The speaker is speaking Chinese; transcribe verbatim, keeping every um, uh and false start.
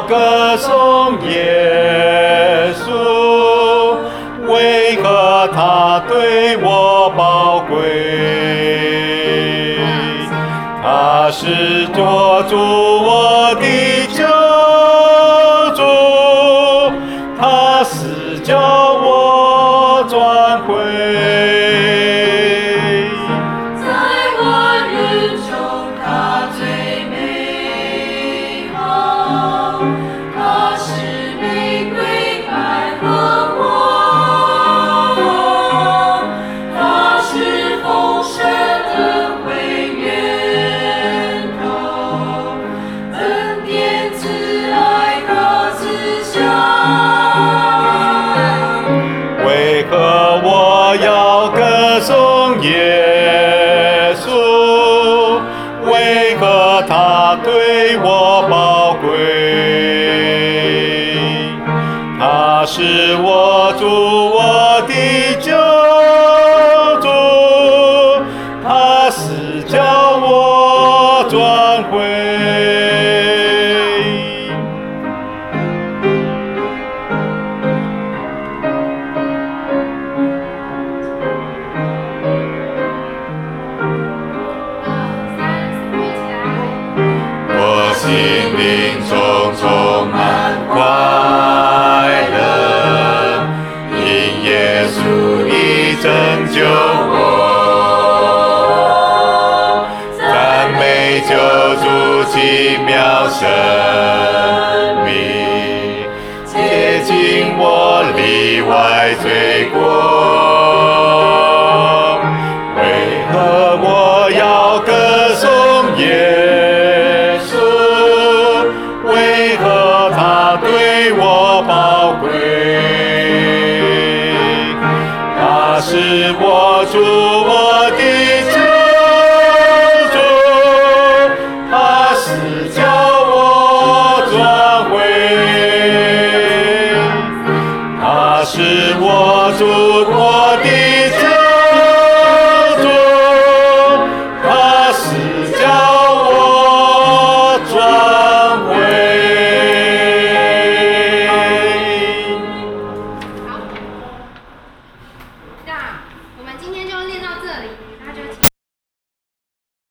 歌颂耶稣，为何他对我宝贵？他是做主我的救主，他死叫我转回。耶稣，为何他对我宝贵？他是我主，我的救主，他死叫我转回。心灵中充满快乐，因耶稣已拯救我，赞美救主奇妙生命，洁净我里外罪过。为何我要歌颂耶是我主，我的救主，他死叫我转回。他是我主。